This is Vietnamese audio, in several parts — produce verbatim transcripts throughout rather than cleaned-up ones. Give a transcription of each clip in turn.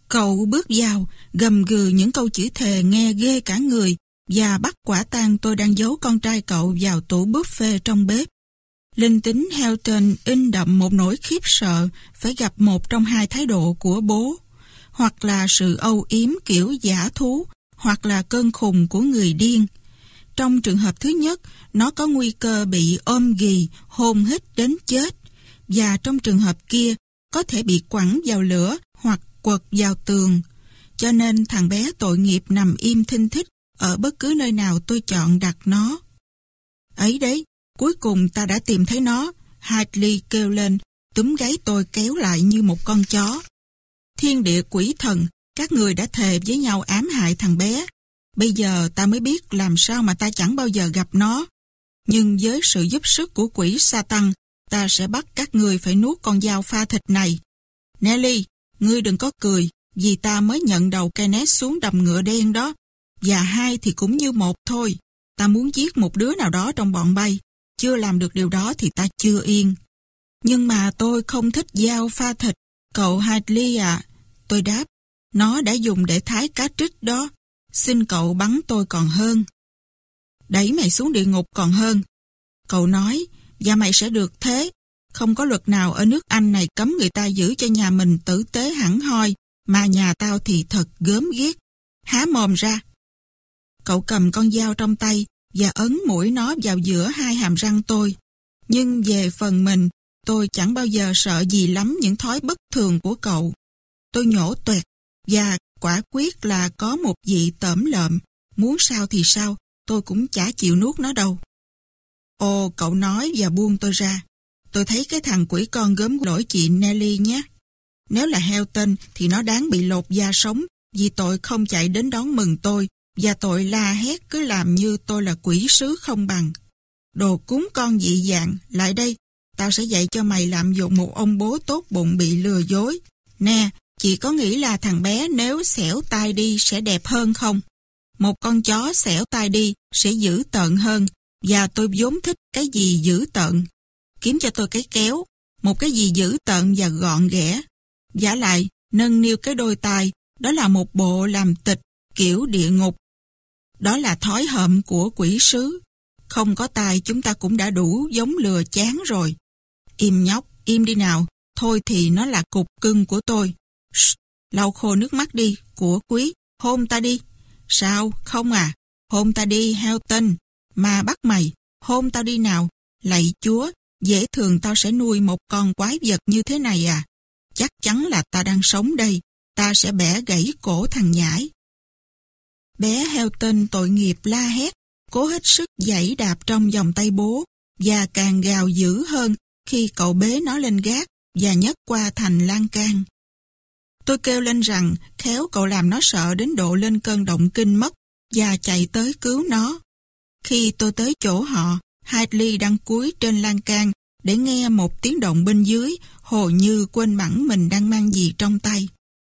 Cậu bước vào, gầm gừ những câu chửi thề nghe ghê cả người và bắt quả tang tôi đang giấu con trai cậu vào tủ buffet trong bếp. Linh tính Helton in đậm một nỗi khiếp sợ phải gặp một trong hai thái độ của bố, hoặc là sự âu yếm kiểu giả thú, hoặc là cơn khùng của người điên. Trong trường hợp thứ nhất, nó có nguy cơ bị ôm ghì, hôn hít đến chết, và trong trường hợp kia, có thể bị quẳng vào lửa hoặc quật vào tường. Cho nên thằng bé tội nghiệp nằm im thinh thích ở bất cứ nơi nào tôi chọn đặt nó. Ấy đấy, cuối cùng ta đã tìm thấy nó, Hadley kêu lên, túm gáy tôi kéo lại như một con chó. Thiên địa quỷ thần, các người đã thề với nhau ám hại thằng bé. Bây giờ ta mới biết làm sao mà ta chẳng bao giờ gặp nó. Nhưng với sự giúp sức của quỷ Satan, ta sẽ bắt các người phải nuốt con dao pha thịt này. Nelly, ngươi đừng có cười, vì ta mới nhận đầu Kenneth xuống đầm ngựa đen đó. Và hai thì cũng như một thôi. Ta muốn giết một đứa nào đó trong bọn bay. Chưa làm được điều đó thì ta chưa yên. Nhưng mà tôi không thích dao pha thịt, cậu Hadley ạ. Tôi đáp, nó đã dùng để thái cá trích đó. Xin cậu bắn tôi còn hơn. Đẩy mày xuống địa ngục còn hơn. Cậu nói, và mày sẽ được thế. Không có luật nào ở nước Anh này cấm người ta giữ cho nhà mình tử tế hẳn hoi, mà nhà tao thì thật gớm ghiếc. Há mồm ra. Cậu cầm con dao trong tay và ấn mũi nó vào giữa hai hàm răng tôi. Nhưng về phần mình, tôi chẳng bao giờ sợ gì lắm những thói bất thường của cậu. Tôi nhổ toẹt, và quả quyết là có một vị tởm lợm. Muốn sao thì sao, tôi cũng chả chịu nuốt nó đâu. Ồ, cậu nói và buông tôi ra. Tôi thấy cái thằng quỷ con gớm lỗi chị Nelly nhé. Nếu là Helton thì nó đáng bị lột da sống vì tội không chạy đến đón mừng tôi và tội la hét cứ làm như tôi là quỷ sứ không bằng. Đồ cúng con dị dạng, lại đây, tao sẽ dạy cho mày làm dụng một ông bố tốt bụng bị lừa dối. Nè, chị có nghĩ là thằng bé nếu xẻo tai đi sẽ đẹp hơn không? Một con chó xẻo tai đi sẽ dữ tợn hơn, và tôi vốn thích cái gì dữ tợn. Kiếm cho tôi cái kéo, một cái gì dữ tợn và gọn ghẽ. Vả lại, nâng niu cái đôi tai, đó là một bộ làm tịch kiểu địa ngục. Đó là thói hợm của quỷ sứ. Không có tai chúng ta cũng đã đủ giống lừa chán rồi. Im nhóc, im đi nào, thôi thì nó là cục cưng của tôi. Shh, lau khô nước mắt đi, của quý, hôn ta đi. Sao, không à, hôn ta đi, Helton. Mà bắt mày, hôn tao đi nào. Lạy Chúa, dễ thường tao sẽ nuôi một con quái vật như thế này à? Chắc chắn là ta đang sống đây, ta sẽ bẻ gãy cổ thằng nhãi. Bé Helton tội nghiệp la hét, cố hết sức giãy đạp trong vòng tay bố, và càng gào dữ hơn khi cậu bế nó lên gác và nhấc qua thành lan can. Tôi kêu lên rằng khéo cậu làm nó sợ đến độ lên cơn động kinh mất và chạy tới cứu nó. Khi tôi tới chỗ họ, Hadley đang cúi trên lan can để nghe một tiếng động bên dưới, hồ như quên bẵng mình đang mang gì trong tay.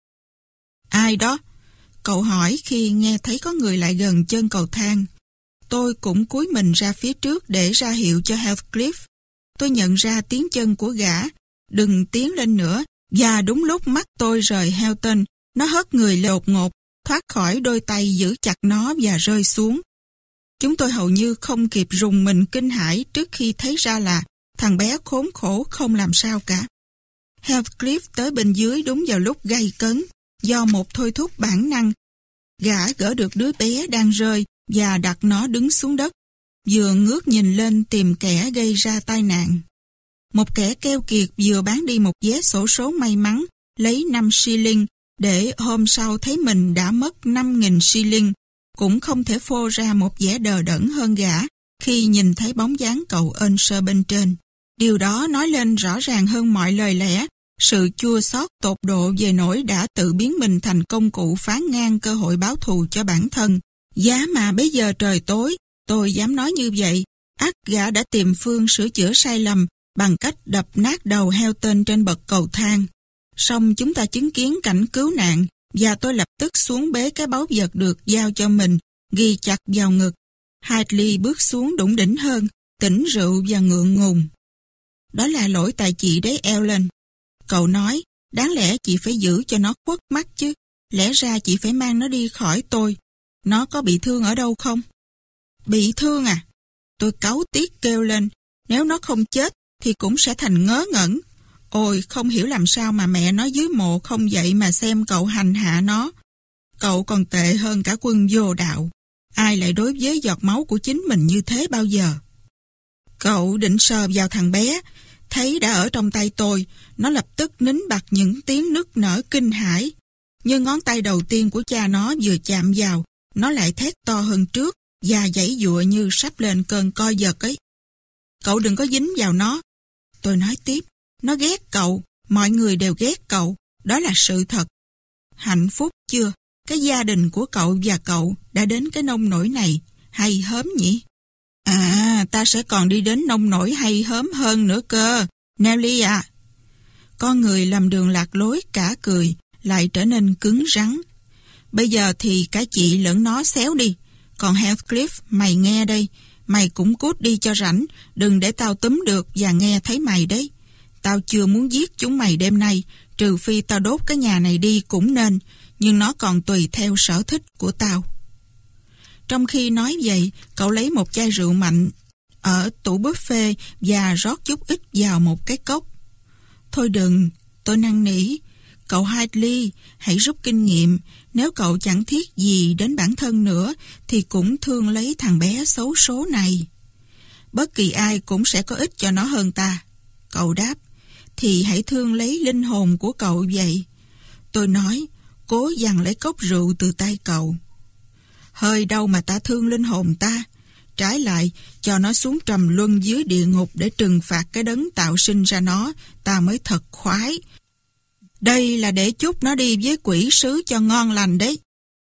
Ai đó? Cậu hỏi khi nghe thấy có người lại gần chân cầu thang. Tôi cũng cúi mình ra phía trước để ra hiệu cho Heathcliff. Tôi nhận ra tiếng chân của gã, đừng tiến lên nữa, và đúng lúc mắt tôi rời Helton, nó hất người đột ngột, thoát khỏi đôi tay giữ chặt nó và rơi xuống. Chúng tôi hầu như không kịp rùng mình kinh hãi trước khi thấy ra là thằng bé khốn khổ không làm sao cả. Heathcliff tới bên dưới đúng vào lúc gay cấn, do một thôi thúc bản năng. Gã gỡ được đứa bé đang rơi và đặt nó đứng xuống đất, vừa ngước nhìn lên tìm kẻ gây ra tai nạn. Một kẻ keo kiệt vừa bán đi một vé xổ số may mắn, lấy năm shilling, để hôm sau thấy mình đã mất năm nghìn shilling, cũng không thể phô ra một vẻ đờ đẫn hơn gã khi nhìn thấy bóng dáng cậu Earnshaw bên trên. Điều đó nói lên rõ ràng hơn mọi lời lẽ, sự chua xót tột độ về nỗi đã tự biến mình thành công cụ phá ngang cơ hội báo thù cho bản thân. Giá mà bây giờ trời tối, tôi dám nói như vậy, ắt gã đã tìm phương sửa chữa sai lầm bằng cách đập nát đầu Helton trên bậc cầu thang. Xong chúng ta chứng kiến cảnh cứu nạn, và tôi lập tức xuống bế cái báu vật được giao cho mình, ghi chặt vào ngực. Hadley bước xuống đủng đỉnh hơn, tỉnh rượu và ngượng ngùng. Đó là lỗi tại chị đấy, Ellen. Cậu nói, đáng lẽ chị phải giữ cho nó khuất mắt chứ. Lẽ ra chị phải mang nó đi khỏi tôi. Nó có bị thương ở đâu không? Bị thương à? Tôi cáu tiết kêu lên. Nếu nó không chết thì cũng sẽ thành ngớ ngẩn. Ôi, không hiểu làm sao mà mẹ nó dưới mộ không dậy mà xem cậu hành hạ nó. Cậu còn tệ hơn cả quân vô đạo. Ai lại đối với giọt máu của chính mình như thế bao giờ? Cậu định sờ vào thằng bé, thấy đã ở trong tay tôi, nó lập tức nín bặt những tiếng nức nở kinh hãi. Như ngón tay đầu tiên của cha nó vừa chạm vào, nó lại thét to hơn trước và giãy giụa như sắp lên cơn co giật ấy. Cậu đừng có dính vào nó. Tôi nói tiếp, nó ghét cậu, mọi người đều ghét cậu, đó là sự thật. Hạnh phúc chưa? Cái gia đình của cậu và cậu đã đến cái nông nỗi này, hay hớm nhỉ? À, ta sẽ còn đi đến nông nỗi hay hớm hơn nữa cơ, Nelly à. Con người làm đường lạc lối cả cười, lại trở nên cứng rắn. Bây giờ thì cả chị lẫn nó xéo đi. Còn Heathcliff, mày nghe đây, mày cũng cút đi cho rảnh, đừng để tao túm được và nghe thấy mày đấy. Tao chưa muốn giết chúng mày đêm nay, trừ phi tao đốt cái nhà này đi cũng nên, nhưng nó còn tùy theo sở thích của tao. Trong khi nói vậy, cậu lấy một chai rượu mạnh ở tủ buffet và rót chút ít vào một cái cốc. Thôi đừng, tôi năn nỉ. Cậu Hadley, hãy rút kinh nghiệm. Nếu cậu chẳng thiết gì đến bản thân nữa, thì cũng thương lấy thằng bé xấu số này. Bất kỳ ai cũng sẽ có ích cho nó hơn ta. Cậu đáp, thì hãy thương lấy linh hồn của cậu vậy. Tôi nói, cố giằng lấy cốc rượu từ tay cậu. Hơi đâu mà ta thương linh hồn ta. Trái lại, cho nó xuống trầm luân dưới địa ngục để trừng phạt cái đấng tạo sinh ra nó, ta mới thật khoái. Đây là để chúc nó đi với quỷ sứ cho ngon lành đấy.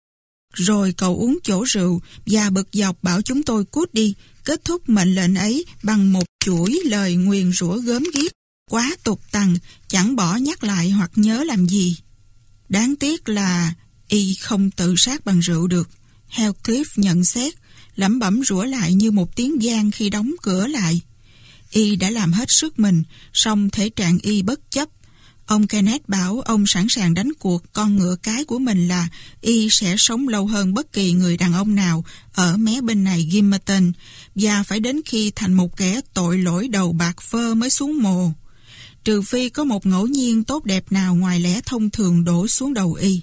Rồi cậu uống chỗ rượu và bực dọc bảo chúng tôi cút đi, kết thúc mệnh lệnh ấy bằng một chuỗi lời nguyền rủa gớm ghiếc, quá tục tằng, chẳng bỏ nhắc lại hoặc nhớ làm gì. Đáng tiếc là y không tự sát bằng rượu được. Heathcliff nhận xét, lẩm bẩm rủa lại như một tiếng giang khi đóng cửa lại. Y đã làm hết sức mình, song thể trạng y bất chấp. Ông Kenneth bảo ông sẵn sàng đánh cuộc con ngựa cái của mình là y sẽ sống lâu hơn bất kỳ người đàn ông nào ở mé bên này Gimmerton, và phải đến khi thành một kẻ tội lỗi đầu bạc phơ mới xuống mồ. Trừ phi có một ngẫu nhiên tốt đẹp nào ngoài lẽ thông thường đổ xuống đầu y.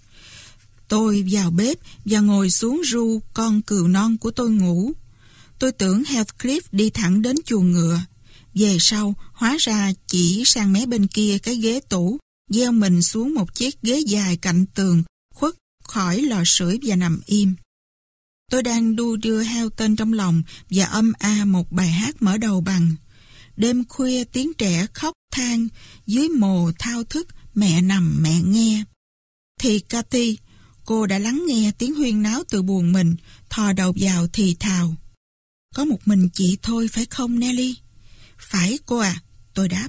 Tôi vào bếp và ngồi xuống ru con cừu non của tôi ngủ. Tôi tưởng Heathcliff đi thẳng đến chuồng ngựa. Về sau, hóa ra chỉ sang mé bên kia cái ghế tủ, gieo mình xuống một chiếc ghế dài cạnh tường, khuất khỏi lò sưởi và nằm im. Tôi đang đu đưa Hailton trong lòng và âm a một bài hát mở đầu bằng: đêm khuya tiếng trẻ khóc than, dưới mồ thao thức mẹ nằm mẹ nghe. Thì Cathy, cô đã lắng nghe tiếng huyên náo từ buồng mình, thò đầu vào thì thào: có một mình chị thôi phải không Nelly? Phải cô à, tôi đáp.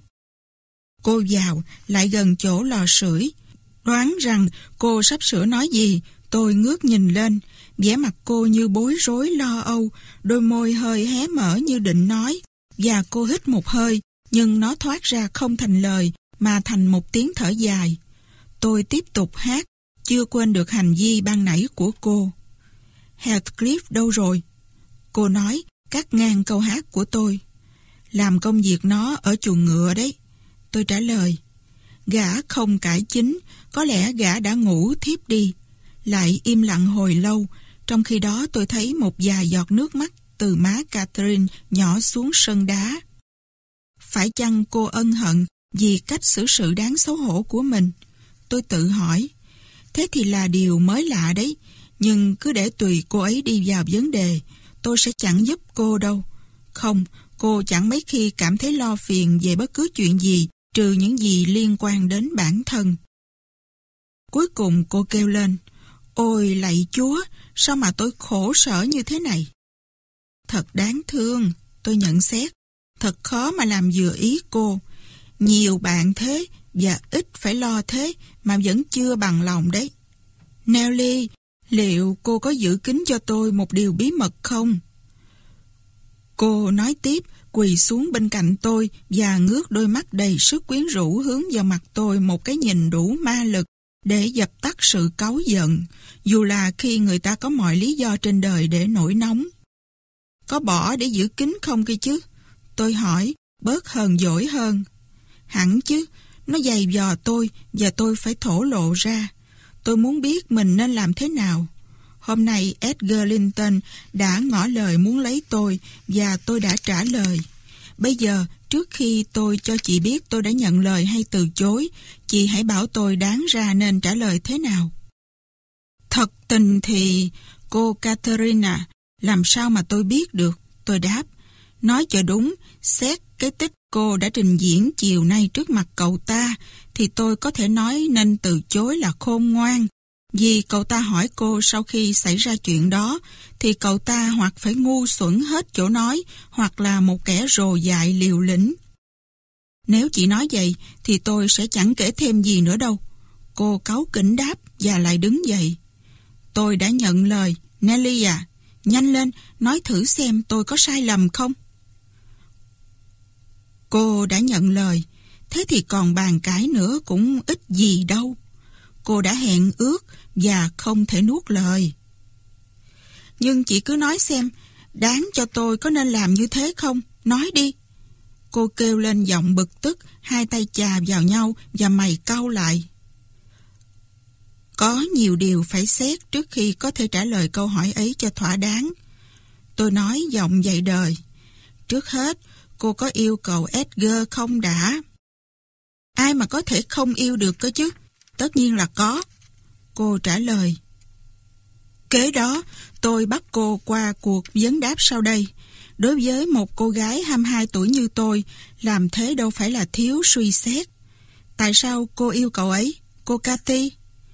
Cô vào, lại gần chỗ lò sưởi. Đoán rằng cô sắp sửa nói gì, tôi ngước nhìn lên, vẻ mặt cô như bối rối lo âu, đôi môi hơi hé mở như định nói, và cô hít một hơi, nhưng nó thoát ra không thành lời, mà thành một tiếng thở dài. Tôi tiếp tục hát, chưa quên được hành vi ban nãy của cô. Heathcliff đâu rồi? Cô nói, cắt ngang câu hát của tôi. Làm công việc nó ở chuồng ngựa đấy. Tôi trả lời. Gã không cải chính, có lẽ gã đã ngủ thiếp đi. Lại im lặng hồi lâu, trong khi đó tôi thấy một vài giọt nước mắt từ má Catherine nhỏ xuống sân đá. Phải chăng cô ân hận vì cách xử sự đáng xấu hổ của mình? Tôi tự hỏi. Thế thì là điều mới lạ đấy, nhưng cứ để tùy cô ấy đi vào vấn đề, tôi sẽ chẳng giúp cô đâu. Không, cô chẳng mấy khi cảm thấy lo phiền về bất cứ chuyện gì, trừ những gì liên quan đến bản thân. Cuối cùng cô kêu lên, ôi lạy Chúa, sao mà tôi khổ sở như thế này? Thật đáng thương, tôi nhận xét, thật khó mà làm vừa ý cô. Nhiều bạn thế, và ít phải lo thế, mà vẫn chưa bằng lòng đấy. Nelly, liệu cô có giữ kín cho tôi một điều bí mật không? Cô nói tiếp, quỳ xuống bên cạnh tôi và ngước đôi mắt đầy sức quyến rũ hướng vào mặt tôi một cái nhìn đủ ma lực để dập tắt sự cáu giận, dù là khi người ta có mọi lý do trên đời để nổi nóng. Có bỏ để giữ kín không kia chứ? Tôi hỏi, bớt hờn dỗi hơn. Hẳn chứ, nó giày vò tôi và tôi phải thổ lộ ra. Tôi muốn biết mình nên làm thế nào. Hôm nay Edgar Linton đã ngỏ lời muốn lấy tôi và tôi đã trả lời. Bây giờ, trước khi tôi cho chị biết tôi đã nhận lời hay từ chối, chị hãy bảo tôi đáng ra nên trả lời thế nào. Thật tình thì, cô Catherine, làm sao mà tôi biết được? Tôi đáp. Nói cho đúng, xét cái tích cô đã trình diễn chiều nay trước mặt cậu ta, thì tôi có thể nói nên từ chối là khôn ngoan. Vì cậu ta hỏi cô sau khi xảy ra chuyện đó, thì cậu ta hoặc phải ngu xuẩn hết chỗ nói, hoặc là một kẻ rồ dại liều lĩnh. Nếu chị nói vậy, thì tôi sẽ chẳng kể thêm gì nữa đâu. Cô cáu kỉnh đáp và lại đứng dậy. Tôi đã nhận lời. Nelly à, nhanh lên, nói thử xem tôi có sai lầm không? Cô đã nhận lời. Thế thì còn bàn cãi nữa cũng ít gì đâu. Cô đã hẹn ước và không thể nuốt lời. Nhưng chị cứ nói xem, đáng cho tôi có nên làm như thế không? Nói đi. Cô kêu lên giọng bực tức, hai tay chà vào nhau và mày cau lại. Có nhiều điều phải xét trước khi có thể trả lời câu hỏi ấy cho thỏa đáng. Tôi nói giọng dạy đời. Trước hết, cô có yêu cậu Edgar không đã? Ai mà có thể không yêu được cơ chứ? Tất nhiên là có. Cô trả lời. Kế đó, tôi bắt cô qua cuộc vấn đáp sau đây. Đối với một cô gái hai mươi hai tuổi như tôi, làm thế đâu phải là thiếu suy xét. Tại sao cô yêu cậu ấy, cô Cathy?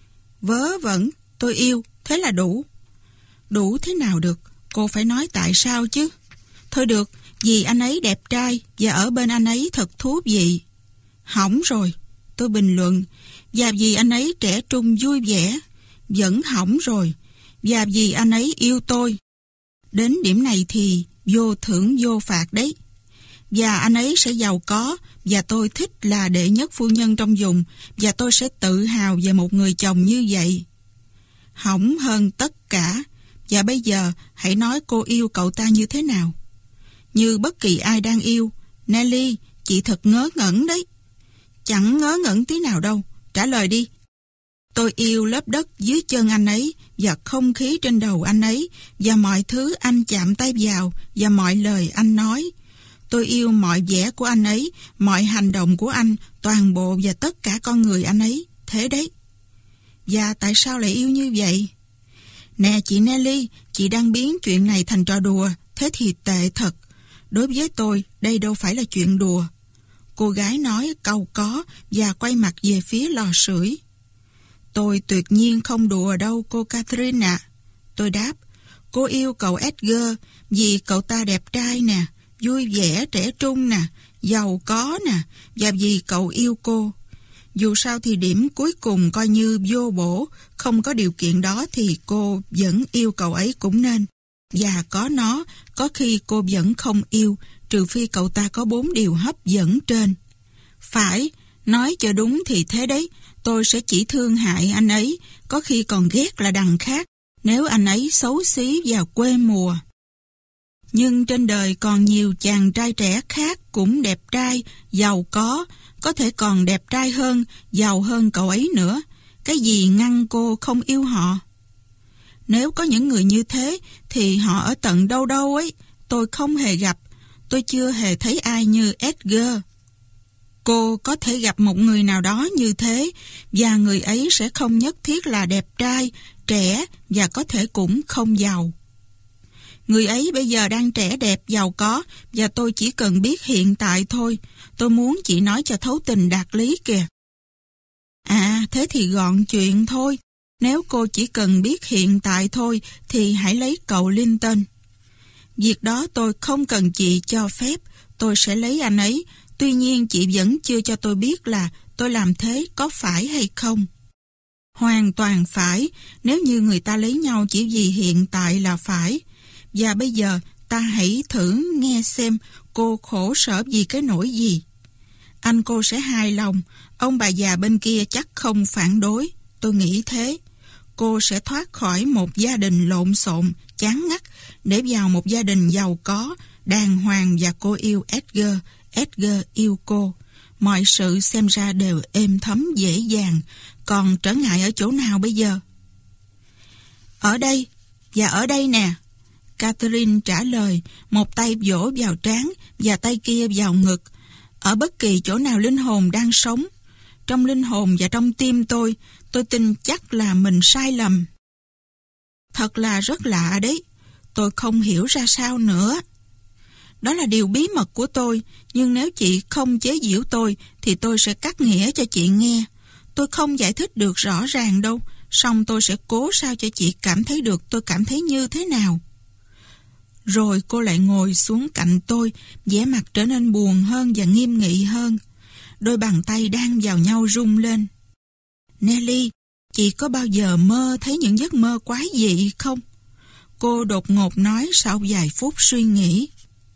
Vớ vẩn, tôi yêu, thế là đủ. Đủ thế nào được, cô phải nói tại sao chứ. Thôi được, vì anh ấy đẹp trai và ở bên anh ấy thật thú vị. Hỏng rồi, tôi bình luận. Và vì anh ấy trẻ trung vui vẻ. Vẫn hỏng rồi. Và vì anh ấy yêu tôi. Đến điểm này thì vô thưởng vô phạt đấy. Và anh ấy sẽ giàu có, và tôi thích là đệ nhất phu nhân trong vùng, và tôi sẽ tự hào về một người chồng như vậy. Hỏng hơn tất cả. Và bây giờ hãy nói cô yêu cậu ta như thế nào? Như bất kỳ ai đang yêu. Nelly, chị thật ngớ ngẩn đấy. Chẳng ngớ ngẩn tí nào đâu. Trả lời đi. Tôi yêu lớp đất dưới chân anh ấy, và không khí trên đầu anh ấy, và mọi thứ anh chạm tay vào, và mọi lời anh nói. Tôi yêu mọi vẻ của anh ấy, mọi hành động của anh, toàn bộ và tất cả con người anh ấy. Thế đấy. Và tại sao lại yêu như vậy? Nè chị Nelly, chị đang biến chuyện này thành trò đùa. Thế thì tệ thật. Đối với tôi, đây đâu phải là chuyện đùa. Cô gái nói cau có và quay mặt về phía lò sưởi. Tôi tuyệt nhiên không đùa đâu cô Catherine ạ. À. Tôi đáp, cô yêu cậu Edgar vì cậu ta đẹp trai nè, vui vẻ, trẻ trung nè, giàu có nè, và vì cậu yêu cô. Dù sao thì điểm cuối cùng coi như vô bổ, không có điều kiện đó thì cô vẫn yêu cậu ấy cũng nên. Và có nó, có khi cô vẫn không yêu, trừ phi cậu ta có bốn điều hấp dẫn trên. Phải, nói cho đúng thì thế đấy, tôi sẽ chỉ thương hại anh ấy, có khi còn ghét là đằng khác, nếu anh ấy xấu xí và quê mùa. Nhưng trên đời còn nhiều chàng trai trẻ khác cũng đẹp trai, giàu có, có thể còn đẹp trai hơn, giàu hơn cậu ấy nữa. Cái gì ngăn cô không yêu họ? Nếu có những người như thế, thì họ ở tận đâu đâu ấy, tôi không hề gặp. Tôi chưa hề thấy ai như Edgar. Cô có thể gặp một người nào đó như thế, và người ấy sẽ không nhất thiết là đẹp trai, trẻ và có thể cũng không giàu. Người ấy bây giờ đang trẻ đẹp, giàu có, và tôi chỉ cần biết hiện tại thôi. Tôi muốn chị nói cho thấu tình đạt lý kìa. À, thế thì gọn chuyện thôi. Nếu cô chỉ cần biết hiện tại thôi, thì hãy lấy cậu Linton. Việc đó tôi không cần chị cho phép, tôi sẽ lấy anh ấy. Tuy nhiên chị vẫn chưa cho tôi biết là tôi làm thế có phải hay không. Hoàn toàn phải, nếu như người ta lấy nhau chỉ vì hiện tại là phải. Và bây giờ ta hãy thử nghe xem cô khổ sở vì cái nỗi gì. Anh cô sẽ hài lòng, ông bà già bên kia chắc không phản đối. tôi nghĩ thế. Cô sẽ thoát khỏi một gia đình lộn xộn, chán ngắt, để vào một gia đình giàu có, đàng hoàng và cô yêu Edgar. Edgar yêu cô. Mọi sự xem ra đều êm thấm dễ dàng. Còn trở ngại ở chỗ nào bây giờ? Ở đây, và ở đây nè. Catherine trả lời, một tay vỗ vào trán và tay kia vào ngực. Ở bất kỳ chỗ nào linh hồn đang sống. Trong linh hồn và trong tim tôi, tôi tin chắc là mình sai lầm. Thật là rất lạ đấy. Tôi không hiểu ra sao nữa. Đó là điều bí mật của tôi, nhưng nếu chị không chế giễu tôi thì tôi sẽ cắt nghĩa cho chị nghe. Tôi không giải thích được rõ ràng đâu, song tôi sẽ cố sao cho chị cảm thấy được tôi cảm thấy như thế nào. Rồi cô lại ngồi xuống cạnh tôi, vẻ mặt trở nên buồn hơn và nghiêm nghị hơn. Đôi bàn tay đang vào nhau rung lên. Nellie, chị có bao giờ mơ thấy những giấc mơ quái dị không? Cô đột ngột nói sau vài phút suy nghĩ.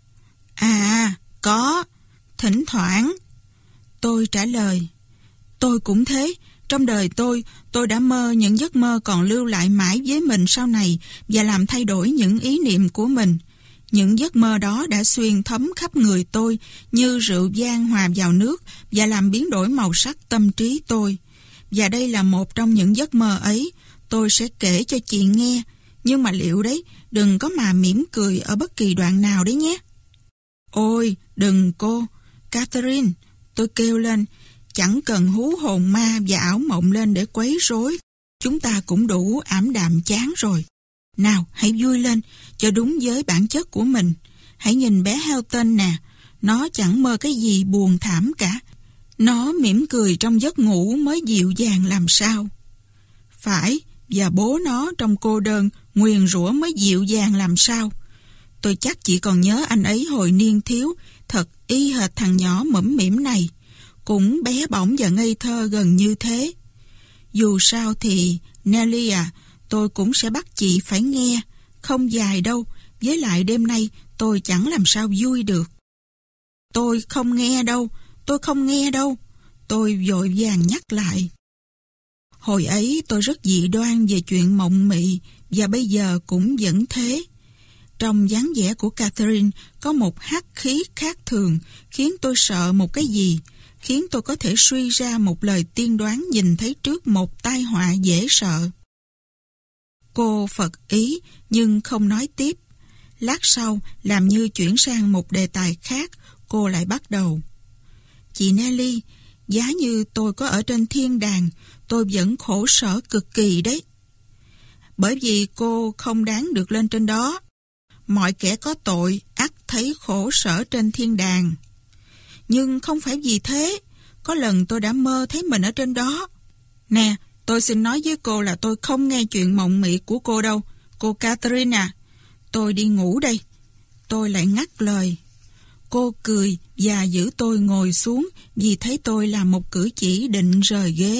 À, có, thỉnh thoảng. Tôi trả lời. Tôi cũng thế. Trong đời tôi, tôi đã mơ những giấc mơ còn lưu lại mãi với mình sau này và làm thay đổi những ý niệm của mình. Những giấc mơ đó đã xuyên thấm khắp người tôi như rượu vang hòa vào nước và làm biến đổi màu sắc tâm trí tôi. Và đây là một trong những giấc mơ ấy. Tôi sẽ kể cho chị nghe. Nhưng mà liệu đấy, đừng có mà mỉm cười ở bất kỳ đoạn nào đấy nhé. Ôi, đừng cô. Catherine, tôi kêu lên. Chẳng cần hú hồn ma và ảo mộng lên để quấy rối. Chúng ta cũng đủ ảm đạm chán rồi. Nào, hãy vui lên, cho đúng với bản chất của mình. Hãy nhìn bé Helton nè. Nó chẳng mơ cái gì buồn thảm cả. Nó mỉm cười trong giấc ngủ mới dịu dàng làm sao. Phải, và bố nó trong cô đơn, nguyền rủa mới dịu dàng làm sao. Tôi chắc chị còn nhớ anh ấy hồi niên thiếu, thật y hệt thằng nhỏ mõm mĩm này. Cũng bé bỏng và ngây thơ gần như thế. Dù sao thì, Nellie à, tôi cũng sẽ bắt chị phải nghe. Không dài đâu, với lại đêm nay tôi chẳng làm sao vui được. Tôi không nghe đâu, tôi không nghe đâu. Tôi vội vàng nhắc lại. Hồi ấy tôi rất dị đoan về chuyện mộng mị, và bây giờ cũng vẫn thế. Trong dáng vẻ của Catherine có một hắc khí khác thường, khiến tôi sợ một cái gì, khiến tôi có thể suy ra một lời tiên đoán nhìn thấy trước một tai họa dễ sợ. Cô phật ý nhưng không nói tiếp. Lát sau, làm như chuyển sang một đề tài khác, cô lại bắt đầu. Chị Nellie, giá như tôi có ở trên thiên đàng, tôi vẫn khổ sở cực kỳ đấy. Bởi vì cô không đáng được lên trên đó. Mọi kẻ có tội ắt thấy khổ sở trên thiên đàng. Nhưng không phải vì thế. Có lần tôi đã mơ thấy mình ở trên đó. Nè, tôi xin nói với cô là tôi không nghe chuyện mộng mị của cô đâu. Cô Catherine à, tôi đi ngủ đây. Tôi lại ngắt lời. Cô cười và giữ tôi ngồi xuống vì thấy tôi làm một cử chỉ định rời ghế.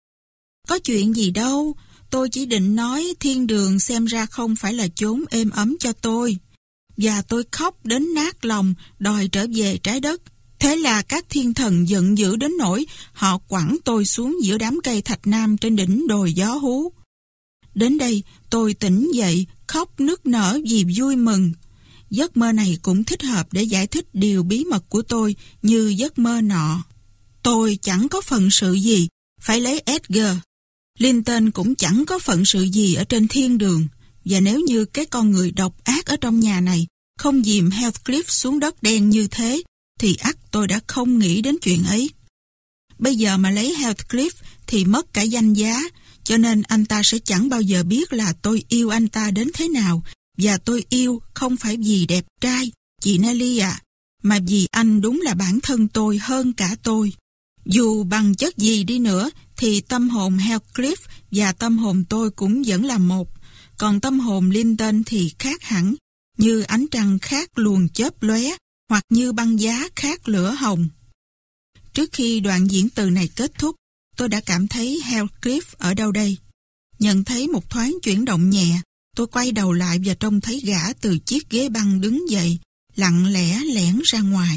Có chuyện gì đâu, tôi chỉ định nói thiên đường xem ra không phải là chốn êm ấm cho tôi. Và tôi khóc đến nát lòng đòi trở về trái đất. Thế là các thiên thần giận dữ đến nỗi họ quẳng tôi xuống giữa đám cây thạch nam trên đỉnh đồi gió hú. Đến đây tôi tỉnh dậy khóc nức nở vì vui mừng. Giấc mơ này cũng thích hợp để giải thích điều bí mật của tôi như giấc mơ nọ. Tôi chẳng có phận sự gì phải lấy Edgar. Linton cũng chẳng có phận sự gì ở trên thiên đường. Và nếu như cái con người độc ác ở trong nhà này không dìm Heathcliff xuống đất đen như thế, thì ắt tôi đã không nghĩ đến chuyện ấy. Bây giờ mà lấy Heathcliff thì mất cả danh giá, cho nên anh ta sẽ chẳng bao giờ biết là tôi yêu anh ta đến thế nào. Và tôi yêu không phải vì đẹp trai, chị Nellie ạ, à, mà vì anh đúng là bản thân tôi hơn cả tôi. Dù bằng chất gì đi nữa, thì tâm hồn Heathcliff và tâm hồn tôi cũng vẫn là một. Còn tâm hồn Linton thì khác hẳn, như ánh trăng khác luồng chớp lóe, hoặc như băng giá khác lửa hồng. Trước khi đoạn diễn từ này kết thúc, tôi đã cảm thấy Heathcliff ở đâu đây. Nhận thấy một thoáng chuyển động nhẹ, tôi quay đầu lại và trông thấy gã từ chiếc ghế băng đứng dậy, lặng lẽ lẻn ra ngoài.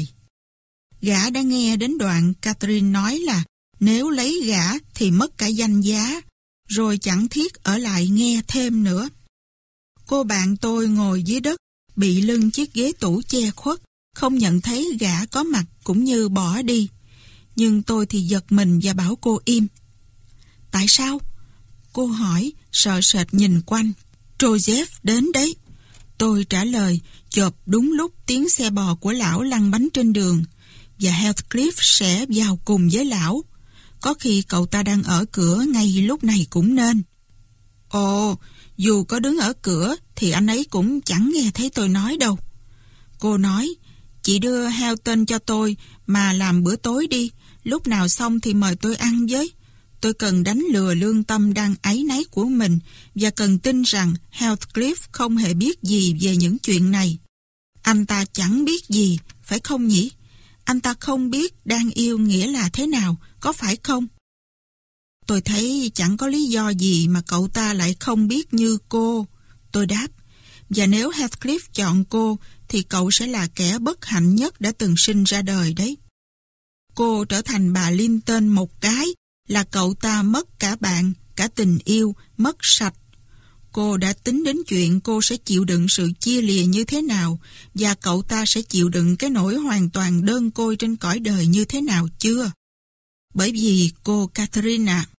Gã đã nghe đến đoạn Catherine nói là nếu lấy gã thì mất cả danh giá. rồi chẳng thiết ở lại nghe thêm nữa. Cô bạn tôi ngồi dưới đất, bị lưng chiếc ghế tủ che khuất, không nhận thấy gã có mặt cũng như bỏ đi. Nhưng tôi thì giật mình và bảo cô im. Tại sao? Cô hỏi, sợ sệt nhìn quanh. Joseph đến đấy. Tôi trả lời, chộp đúng lúc tiếng xe bò của lão lăn bánh trên đường, và Heathcliff sẽ vào cùng với lão. Có khi cậu ta đang ở cửa ngay lúc này cũng nên. Ồ, dù có đứng ở cửa thì anh ấy cũng chẳng nghe thấy tôi nói đâu. Cô nói, chị đưa Helton cho tôi mà làm bữa tối đi, lúc nào xong thì mời tôi ăn với. Tôi cần đánh lừa lương tâm đang áy náy của mình và cần tin rằng Heathcliff không hề biết gì về những chuyện này. Anh ta chẳng biết gì, phải không nhỉ? Anh ta không biết đang yêu nghĩa là thế nào, có phải không? Tôi thấy chẳng có lý do gì mà cậu ta lại không biết như cô. Tôi đáp, và nếu Heathcliff chọn cô thì cậu sẽ là kẻ bất hạnh nhất đã từng sinh ra đời đấy. Cô trở thành bà Linton một cái là cậu ta mất cả bạn, cả tình yêu, mất sạch. Cô đã tính đến chuyện cô sẽ chịu đựng sự chia lìa như thế nào và cậu ta sẽ chịu đựng cái nỗi hoàn toàn đơn côi trên cõi đời như thế nào chưa? Bởi vì cô Catherine à.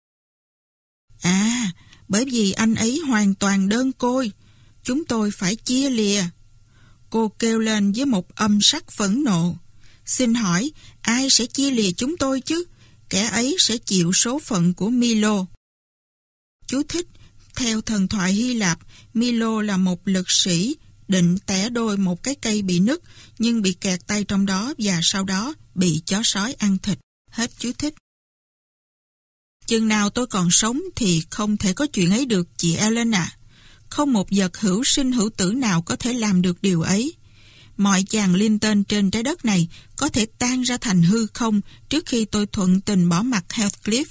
À, bởi vì anh ấy hoàn toàn đơn côi. Chúng tôi phải chia lìa. Cô kêu lên với một âm sắc phẫn nộ. Xin hỏi, ai sẽ chia lìa chúng tôi chứ? Kẻ ấy sẽ chịu số phận của Milo. Chú thích, theo thần thoại Hy Lạp, Milo là một lực sĩ định tẻ đôi một cái cây bị nứt nhưng bị kẹt tay trong đó và sau đó bị chó sói ăn thịt. Hết chú thích. Chừng nào tôi còn sống thì không thể có chuyện ấy được, chị Ellen à. Không một vật hữu sinh hữu tử nào có thể làm được điều ấy. Mọi chàng Linton trên trái đất này có thể tan ra thành hư không trước khi tôi thuận tình bỏ mặc Heathcliff.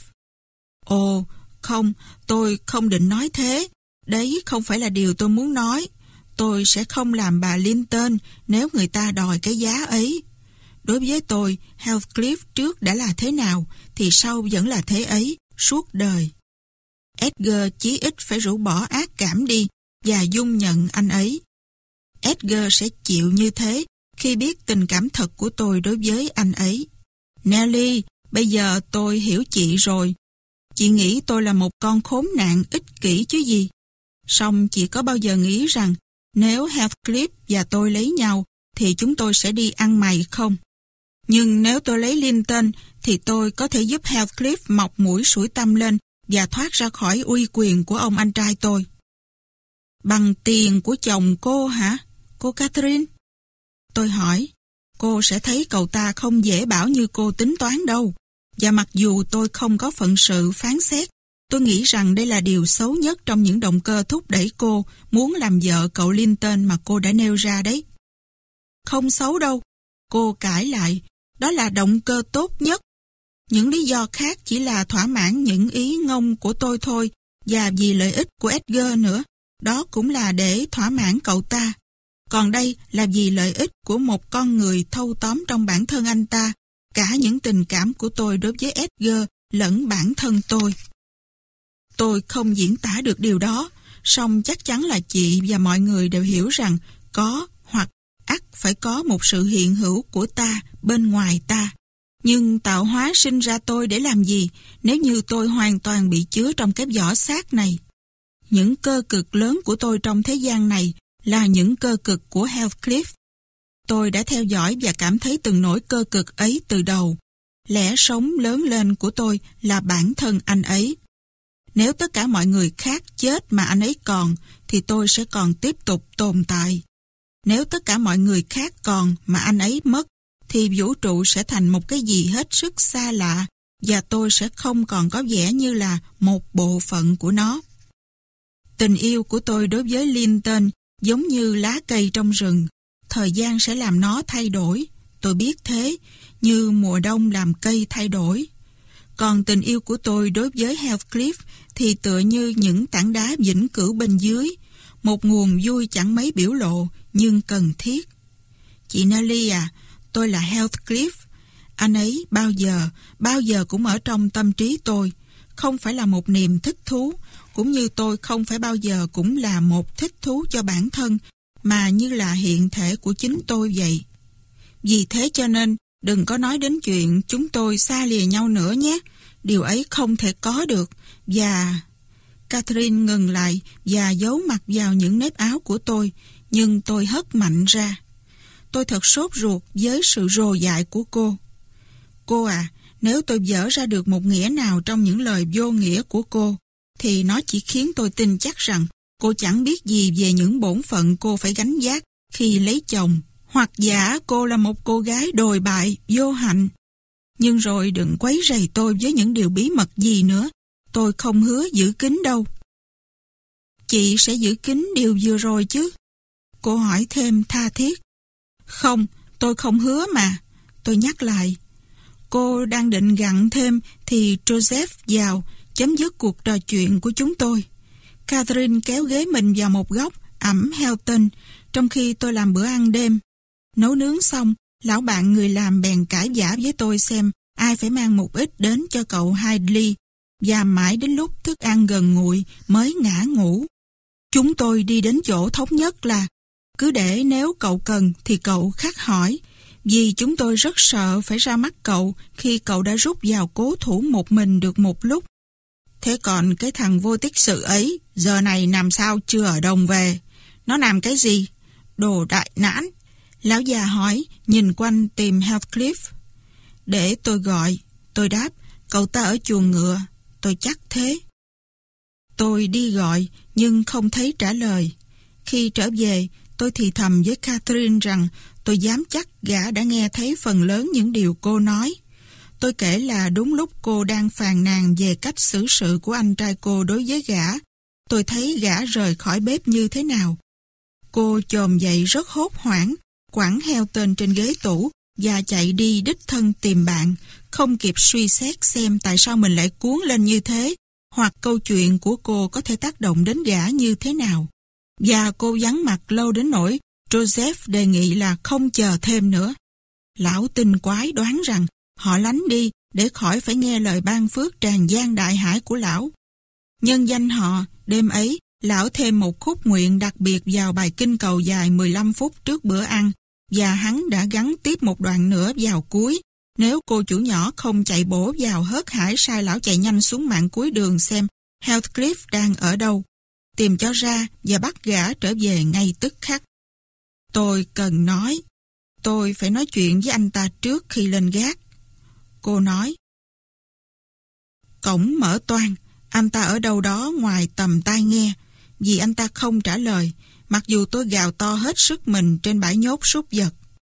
Ồ, không, tôi không định nói thế. Đấy không phải là điều tôi muốn nói. Tôi sẽ không làm bà Linton nếu người ta đòi cái giá ấy. Đối với tôi, Heathcliff trước đã là thế nào thì sau vẫn là thế ấy, suốt đời. Edgar chí ít phải rũ bỏ ác cảm đi và dung nhận anh ấy. Edgar sẽ chịu như thế khi biết tình cảm thật của tôi đối với anh ấy. Nelly, bây giờ tôi hiểu chị rồi. Chị nghĩ tôi là một con khốn nạn ích kỷ chứ gì. Song chị có bao giờ nghĩ rằng nếu Heathcliff và tôi lấy nhau thì chúng tôi sẽ đi ăn mày không? Nhưng nếu tôi lấy Linton thì tôi có thể giúp Heathcliff mọc mũi sủi tăm lên và thoát ra khỏi uy quyền của ông anh trai tôi. Bằng tiền của chồng cô hả, cô Catherine? Tôi hỏi, cô sẽ thấy cậu ta không dễ bảo như cô tính toán đâu. Và mặc dù tôi không có phận sự phán xét, tôi nghĩ rằng đây là điều xấu nhất trong những động cơ thúc đẩy cô muốn làm vợ cậu Linton mà cô đã nêu ra đấy. Không xấu đâu, cô cãi lại, đó là động cơ tốt nhất. Những lý do khác chỉ là thỏa mãn những ý ngông của tôi thôi, và vì lợi ích của Edgar nữa, đó cũng là để thỏa mãn cậu ta. Còn đây là vì lợi ích của một con người thâu tóm trong bản thân anh ta, cả những tình cảm của tôi đối với Edgar lẫn bản thân tôi. Tôi không diễn tả được điều đó, song chắc chắn là chị và mọi người đều hiểu rằng có hoặc ắt phải có một sự hiện hữu của ta bên ngoài ta. Nhưng tạo hóa sinh ra tôi để làm gì nếu như tôi hoàn toàn bị chứa trong cái vỏ xác này? Những cơ cực lớn của tôi trong thế gian này là những cơ cực của Heathcliff. Tôi đã theo dõi và cảm thấy từng nỗi cơ cực ấy từ đầu. Lẽ sống lớn lên của tôi là bản thân anh ấy. Nếu tất cả mọi người khác chết mà anh ấy còn, thì tôi sẽ còn tiếp tục tồn tại. Nếu tất cả mọi người khác còn mà anh ấy mất, thì vũ trụ sẽ thành một cái gì hết sức xa lạ, và tôi sẽ không còn có vẻ như là một bộ phận của nó. Tình yêu của tôi đối với Linton giống như lá cây trong rừng. Thời gian sẽ làm nó thay đổi. Tôi biết thế, như mùa đông làm cây thay đổi. Còn tình yêu của tôi đối với Heathcliff thì tựa như những tảng đá vĩnh cửu bên dưới, một nguồn vui chẳng mấy biểu lộ nhưng cần thiết. Chị Nelly à, tôi là Heathcliff. Anh ấy bao giờ, bao giờ cũng ở trong tâm trí tôi. không phải là một niềm thích thú, cũng như tôi không phải bao giờ cũng là một thích thú cho bản thân, mà như là hiện thể của chính tôi vậy. Vì thế cho nên, đừng có nói đến chuyện chúng tôi xa lìa nhau nữa nhé. Điều ấy không thể có được. Và... Catherine ngừng lại và giấu mặt vào những nếp áo của tôi, nhưng tôi hất mạnh ra. Tôi thật sốt ruột với sự rồ dại của cô. Cô à, nếu tôi dở ra được một nghĩa nào trong những lời vô nghĩa của cô, thì nó chỉ khiến tôi tin chắc rằng cô chẳng biết gì về những bổn phận cô phải gánh vác khi lấy chồng, hoặc giả cô là một cô gái đồi bại, vô hạnh. Nhưng rồi đừng quấy rầy tôi với những điều bí mật gì nữa. Tôi không hứa giữ kín đâu. Chị sẽ giữ kín điều vừa rồi chứ? Cô hỏi thêm tha thiết. Không, tôi không hứa mà. Tôi nhắc lại. Cô đang định gặn thêm thì Joseph vào chấm dứt cuộc trò chuyện của chúng tôi. Catherine kéo ghế mình vào một góc ẵm Helton trong khi tôi làm bữa ăn đêm. Nấu nướng xong, lão bạn người làm bèn cãi vã với tôi xem ai phải mang một ít đến cho cậu Hadley, và mãi đến lúc thức ăn gần nguội mới ngã ngủ. Chúng tôi đi đến chỗ thống nhất là cứ để nếu cậu cần thì cậu khắc hỏi, vì chúng tôi rất sợ phải ra mắt cậu khi cậu đã rút vào cố thủ một mình được một lúc. Thế còn cái thằng vô tích sự ấy, giờ này làm sao chưa ở đồng về? Nó làm cái gì? Đồ đại nãn. Lão già hỏi, nhìn quanh tìm Heathcliff. Để tôi gọi. Tôi đáp, cậu ta ở chuồng ngựa. Tôi chắc thế. Tôi đi gọi, nhưng không thấy trả lời. Khi trở về, tôi thì thầm với Catherine rằng tôi dám chắc gã đã nghe thấy phần lớn những điều cô nói. Tôi kể là đúng lúc cô đang phàn nàn về cách xử sự của anh trai cô đối với gã, tôi thấy gã rời khỏi bếp như thế nào. Cô chồm dậy rất hốt hoảng, quẳng Helton trên ghế tủ và chạy đi đích thân tìm bạn, không kịp suy xét xem tại sao mình lại cuốn lên như thế, hoặc câu chuyện của cô có thể tác động đến gã như thế nào. Và cô vắng mặt lâu đến nỗi Joseph đề nghị là không chờ thêm nữa. Lão tinh quái đoán rằng họ lánh đi để khỏi phải nghe lời ban phước tràn gian đại hải của lão. Nhân danh họ, đêm ấy, lão thêm một khúc nguyện đặc biệt vào bài kinh cầu dài mười lăm phút trước bữa ăn, và hắn đã gắn tiếp một đoạn nữa vào cuối. Nếu cô chủ nhỏ không chạy bổ vào hớt hải sai lão chạy nhanh xuống mạng cuối đường xem Heathcliff đang ở đâu, tìm cho ra và bắt gã trở về ngay tức khắc. Tôi cần nói, tôi phải nói chuyện với anh ta trước khi lên gác. Cô nói, cổng mở toang, anh ta ở đâu đó ngoài tầm tai nghe, vì anh ta không trả lời, mặc dù tôi gào to hết sức mình trên bãi nhốt súc vật.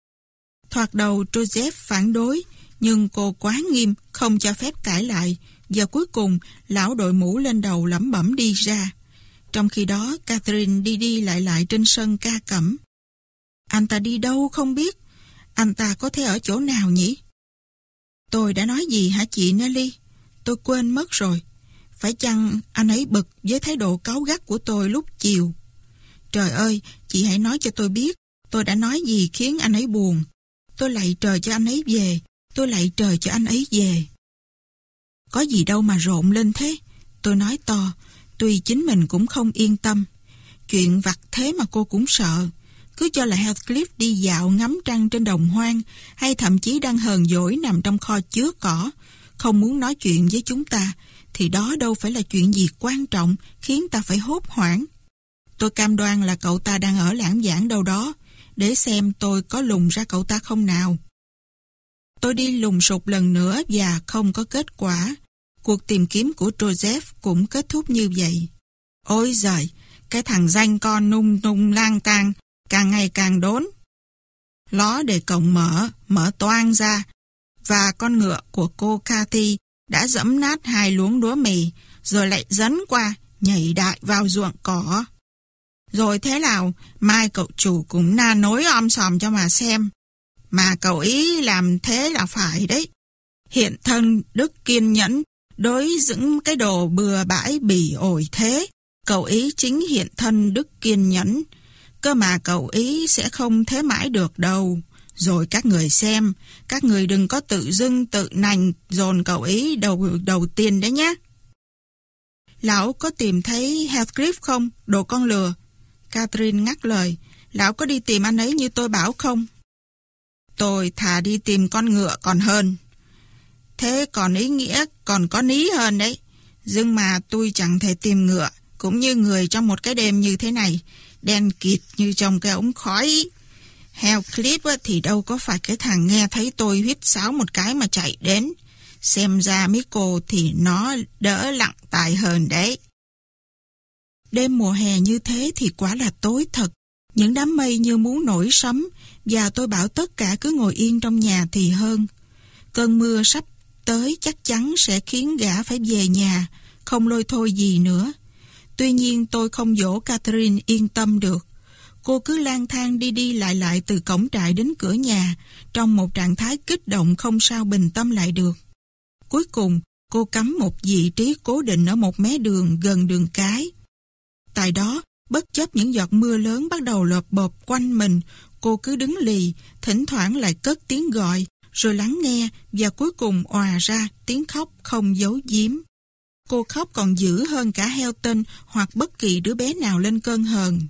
Thoạt đầu Joseph phản đối, nhưng cô quá nghiêm, không cho phép cãi lại, và cuối cùng lão đội mũ lên đầu lẩm bẩm đi ra. Trong khi đó, Catherine đi đi lại lại trên sân ca cẩm. Anh ta đi đâu không biết, anh ta có thể ở chỗ nào nhỉ? Tôi đã nói gì hả chị Nelly? Tôi quên mất rồi. Phải chăng anh ấy bực với thái độ cáu gắt của tôi lúc chiều? Trời ơi, chị hãy nói cho tôi biết, tôi đã nói gì khiến anh ấy buồn. Tôi lạy trời cho anh ấy về, tôi lạy trời cho anh ấy về. Có gì đâu mà rộn lên thế, tôi nói to, tuy chính mình cũng không yên tâm. Chuyện vặt thế mà cô cũng sợ. Cứ cho là Heathcliff đi dạo ngắm trăng trên đồng hoang, hay thậm chí đang hờn dỗi nằm trong kho chứa cỏ, không muốn nói chuyện với chúng ta, thì đó đâu phải là chuyện gì quan trọng khiến ta phải hốt hoảng. Tôi cam đoan là cậu ta đang ở lãng vãng đâu đó, để xem tôi có lùng ra cậu ta không nào. Tôi đi lùng sục lần nữa và không có kết quả. Cuộc tìm kiếm của Joseph cũng kết thúc như vậy. Ôi giời, cái thằng danh con nung nung lang tang càng ngày càng đốn. Ló để cổng mở, mở toang ra, và con ngựa của cô Cathy đã giẫm nát hai luống lúa mì, rồi lại dấn qua, nhảy đại vào ruộng cỏ. Rồi thế nào, mai cậu chủ cũng na nối om sòm cho mà xem. Mà cậu ý làm thế là phải đấy. Hiện thân đức kiên nhẫn, đối những cái đồ bừa bãi bỉ ổi thế. Cậu ý chính hiện thân đức kiên nhẫn. Cơ mà cậu ý sẽ không thế mãi được đâu. Rồi các người xem, các người đừng có tự dưng tự nành dồn cậu ý đầu đầu tiên đấy nhé. Lão có tìm thấy Heathcliff không, đồ con lừa? Catherine ngắt lời. Lão có đi tìm anh ấy như tôi bảo không? Tôi thà đi tìm con ngựa còn hơn. Thế còn ý nghĩa còn có ní hơn đấy. Nhưng mà tôi chẳng thể tìm ngựa, cũng như người trong một cái đêm như thế này, đen kịt như trong cái ống khói. Heathcliff thì đâu có phải cái thằng nghe thấy tôi huýt sáo một cái mà chạy đến. Xem ra Michael thì nó đỡ lặng tài hơn đấy. Đêm mùa hè như thế thì quá là tối thật. Những đám mây như muốn nổi sấm, và tôi bảo tất cả cứ ngồi yên trong nhà thì hơn. Cơn mưa sắp tới chắc chắn sẽ khiến gã phải về nhà, không lôi thôi gì nữa. Tuy nhiên tôi không dỗ Catherine yên tâm được. Cô cứ lang thang đi đi lại lại từ cổng trại đến cửa nhà, trong một trạng thái kích động không sao bình tâm lại được. Cuối cùng, cô cắm một vị trí cố định ở một mé đường gần đường cái. Tại đó, bất chấp những giọt mưa lớn bắt đầu lộp bộp quanh mình, cô cứ đứng lì, thỉnh thoảng lại cất tiếng gọi, rồi lắng nghe và cuối cùng òa ra tiếng khóc không giấu giếm. Cô khóc còn dữ hơn cả Helton hoặc bất kỳ đứa bé nào lên cơn hờn.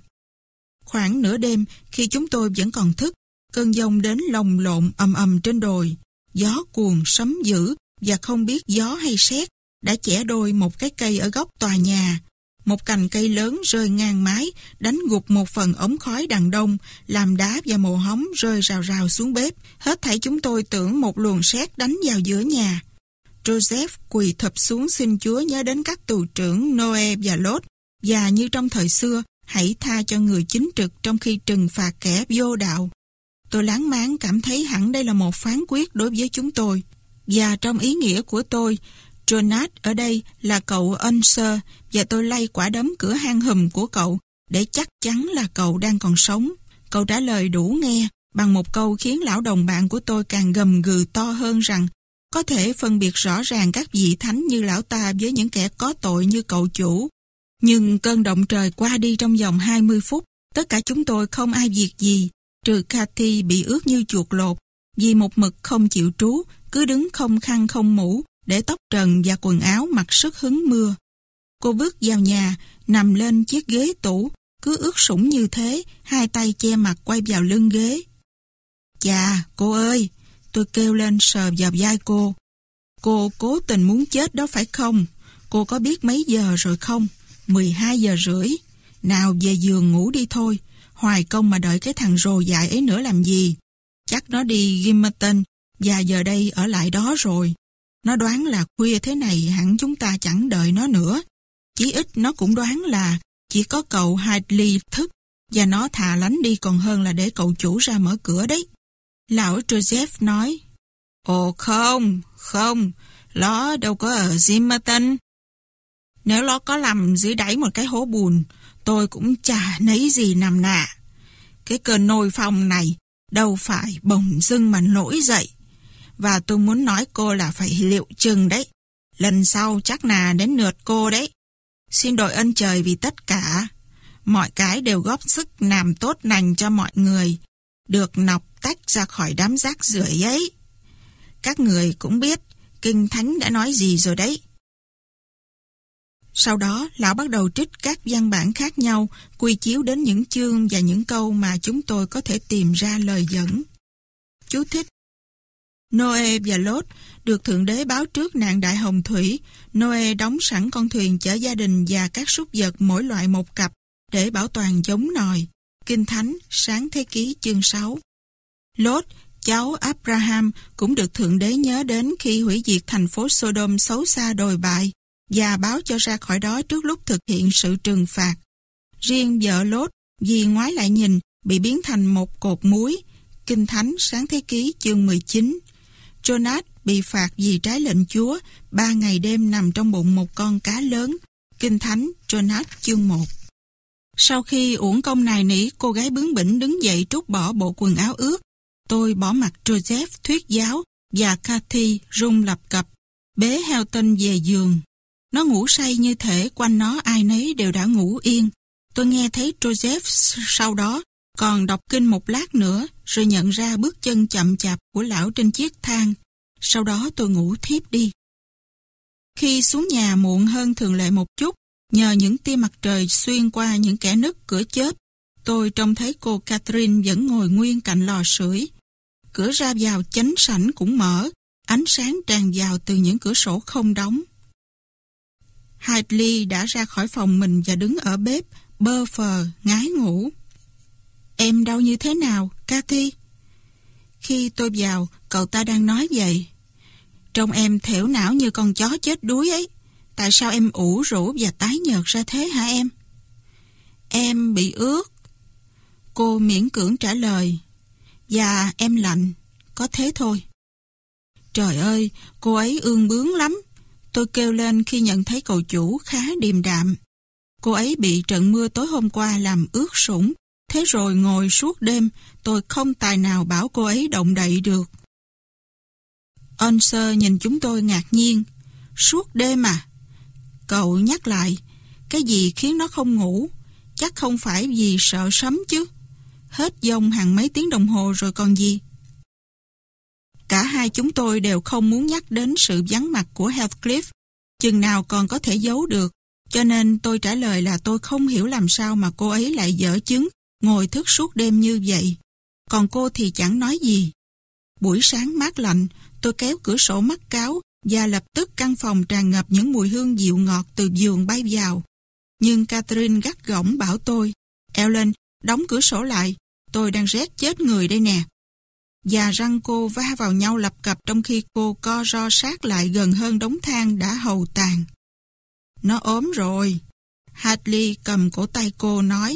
Khoảng nửa đêm, khi chúng tôi vẫn còn thức, cơn giông đến lồng lộn ầm ầm trên đồi. Gió cuồng sấm dữ và không biết gió hay sét đã chẻ đôi một cái cây ở góc tòa nhà. Một cành cây lớn rơi ngang mái, đánh gục một phần ống khói đằng đông, làm đá và mồ hóng rơi rào rào xuống bếp. Hết thảy chúng tôi tưởng một luồng sét đánh vào giữa nhà. Joseph quỳ thụp xuống xin Chúa nhớ đến các tù trưởng Noe và Lot, và như trong thời xưa, hãy tha cho người chính trực trong khi trừng phạt kẻ vô đạo. Tôi láng máng cảm thấy hẳn đây là một phán quyết đối với chúng tôi. Và trong ý nghĩa của tôi, Jonas ở đây là cậu Unser, và tôi lay quả đấm cửa hang hùm của cậu để chắc chắn là cậu đang còn sống. Cậu trả lời đủ nghe bằng một câu khiến lão đồng bạn của tôi càng gầm gừ to hơn rằng có thể phân biệt rõ ràng các vị thánh như lão ta với những kẻ có tội như cậu chủ. Nhưng cơn động trời qua đi trong vòng hai mươi phút, tất cả chúng tôi không ai việc gì, trừ Cathy bị ướt như chuột lột, vì một mực không chịu trú, cứ đứng không khăn không mũ, để tóc trần và quần áo mặc sức hứng mưa. Cô bước vào nhà, nằm lên chiếc ghế tủ, cứ ướt sũng như thế, hai tay che mặt quay vào lưng ghế. Chà, cô ơi! Tôi kêu lên sờ vào vai cô. Cô cố tình muốn chết đó phải không? Cô có biết mấy giờ rồi không? mười hai giờ rưỡi. Nào về giường ngủ đi thôi. Hoài công mà đợi cái thằng rồ dại ấy nữa làm gì? Chắc nó đi Gimmerton và giờ đây ở lại đó rồi. Nó đoán là khuya thế này hẳn chúng ta chẳng đợi nó nữa. Chí ít nó cũng đoán là chỉ có cậu Hadley thức, và nó thà lánh đi còn hơn là để cậu chủ ra mở cửa đấy. Lão Joseph nói, ồ không, không, nó đâu có ở Gimmerton. Nếu nó có nằm dưới đáy một cái hố bùn, tôi cũng chả nấy gì nằm nạ. Cái cơn nôi phong này đâu phải bỗng dưng mà nổi dậy. Và tôi muốn nói cô là phải liệu chừng đấy. Lần sau chắc là đến lượt cô đấy. Xin đội ơn trời vì tất cả. Mọi cái đều góp sức làm tốt lành cho mọi người, được nọc tách ra khỏi đám rác rưởi ấy. Các người cũng biết Kinh Thánh đã nói gì rồi đấy. Sau đó, lão bắt đầu trích các văn bản khác nhau, quy chiếu đến những chương và những câu mà chúng tôi có thể tìm ra lời dẫn. Chú thích: Noe và Lot được Thượng Đế báo trước nạn đại hồng thủy. Noe đóng sẵn con thuyền chở gia đình và các súc vật mỗi loại một cặp để bảo toàn giống nòi. Kinh Thánh, Sáng Thế Ký chương sáu. Lot, cháu Abraham, cũng được Thượng Đế nhớ đến khi hủy diệt thành phố Sodom xấu xa đồi bại và báo cho ra khỏi đó trước lúc thực hiện sự trừng phạt. Riêng vợ Lot, vì ngoái lại nhìn, bị biến thành một cột muối. Kinh Thánh, Sáng Thế Ký chương mười chín. Jonas bị phạt vì trái lệnh Chúa, ba ngày đêm nằm trong bụng một con cá lớn. Kinh Thánh, Jonas chương một. Sau khi uổng công nài nỉ, cô gái bướng bỉnh đứng dậy trút bỏ bộ quần áo ướt. Tôi bỏ mặc Joseph thuyết giáo và Cathy run lập cập, bế Helton về giường. Nó ngủ say như thể quanh nó ai nấy đều đã ngủ yên. Tôi nghe thấy Joseph sau đó còn đọc kinh một lát nữa, rồi nhận ra bước chân chậm chạp của lão trên chiếc thang. Sau đó tôi ngủ thiếp đi. Khi xuống nhà muộn hơn thường lệ một chút, Nhờ những tia mặt trời xuyên qua những kẽ nứt cửa chớp, tôi trông thấy cô Catherine vẫn ngồi nguyên cạnh lò sưởi. Cửa ra vào chánh sảnh cũng mở, ánh sáng tràn vào từ những cửa sổ không đóng. Hadley đã ra khỏi phòng mình và đứng ở bếp, bơ phờ, ngái ngủ. Em đau như thế nào, Cathy? Khi tôi vào, cậu ta đang nói vậy. Trông em thểu não như con chó chết đuối ấy. Tại sao em ủ rũ và tái nhợt ra thế hả em? Em bị ướt. Cô miễn cưỡng trả lời. Và em lạnh, có thế thôi. Trời ơi, cô ấy ương bướng lắm. Tôi kêu lên khi nhận thấy cậu chủ khá điềm đạm. Cô ấy bị trận mưa tối hôm qua làm ướt sũng. Thế rồi ngồi suốt đêm, tôi không tài nào bảo cô ấy động đậy được. Unser nhìn chúng tôi ngạc nhiên. Suốt đêm à? Cậu nhắc lại, cái gì khiến nó không ngủ? Chắc không phải vì sợ sấm chứ. Hết giông hàng mấy tiếng đồng hồ rồi còn gì. Cả hai chúng tôi đều không muốn nhắc đến sự vắng mặt của Heathcliff, chừng nào còn có thể giấu được, cho nên tôi trả lời là tôi không hiểu làm sao mà cô ấy lại dở chứng, ngồi thức suốt đêm như vậy. Còn cô thì chẳng nói gì. Buổi sáng mát lạnh, tôi kéo cửa sổ mắc cáo và lập tức căn phòng tràn ngập những mùi hương dịu ngọt từ vườn bay vào. Nhưng Catherine gắt gỏng bảo tôi, Ellen, đóng cửa sổ lại, tôi đang rét chết người đây nè. Và răng cô va vào nhau lập cập trong khi cô co ro sát lại gần hơn đống than đã hầu tàn. Nó ốm rồi. Hadley cầm cổ tay cô nói.